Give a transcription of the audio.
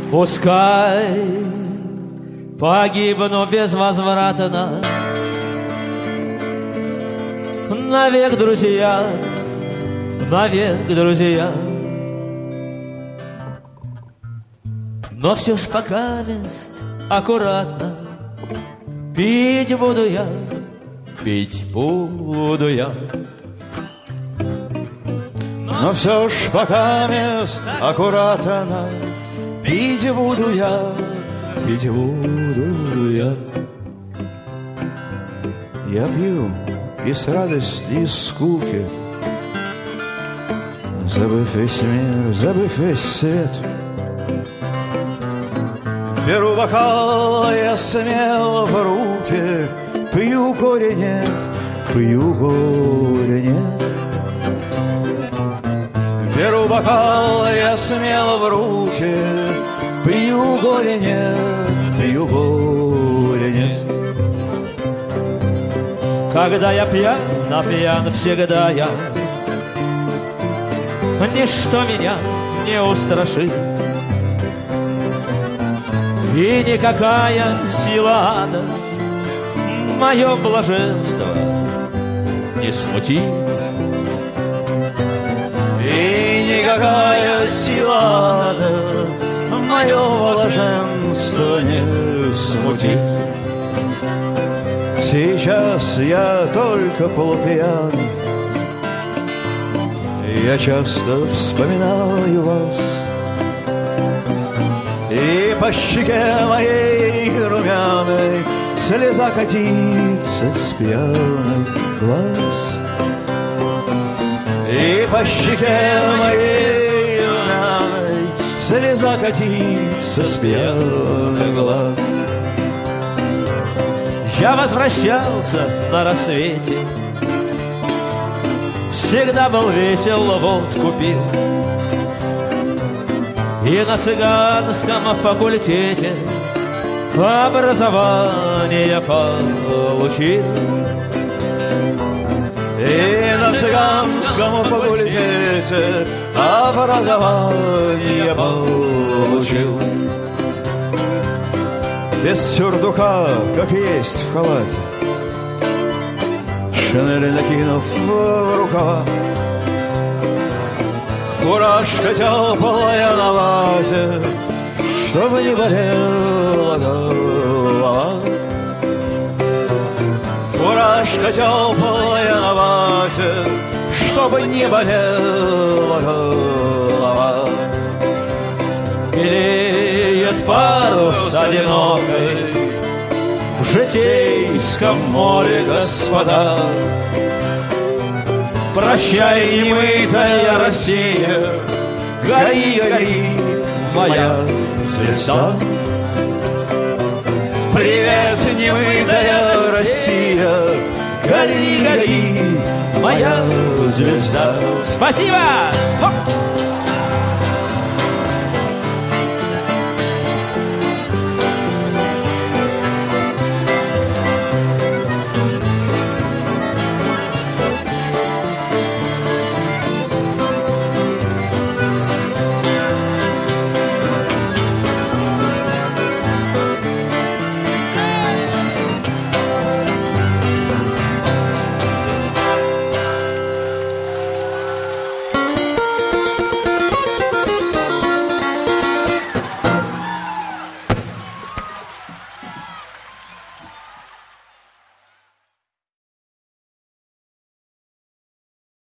Пускай погибну безвозвратно, навек, друзья, навек, друзья. Но все ж пока мест аккуратно пить буду я, пить буду я. Но все ж пока мест аккуратно пить буду я, пить буду я. Я пью и с радости, и с скуки, забыв весь мир, забыв весь свет. Беру бокал я смело в руки, пью горе нет, пью горе нет. Беру бокал я смело в руки, пью горе нет, пью горе нет. Когда я пьян, а пьян всегда я, ничто меня не устрашит, и никакая сила ада мое блаженство не смутит. И никакая сила ада мое блаженство не смутит. Сейчас я только полупьян, я часто вспоминаю вас, и по щеке моей румяной слеза катится с пьяных глаз. И по щеке моей румяной слеза катится с пьяных глаз. Я возвращался на рассвете, всегда был весел, водку пил, и на цыганском факультете образование получил. И на цыганском факультете образование получил. Без сюртука, как есть в халате, шинель накинув в рукава, фуражка теплая на вате, чтобы не болела голова. Фуражка теплая на вате, чтобы не болела голова. Белеет парус одинокой в житейском море, господа. Прощай, немытая Россия, гори, гори, моя звезда. Привет, немытая Россия, гори, гори, моя звезда. Спасибо! Хоп!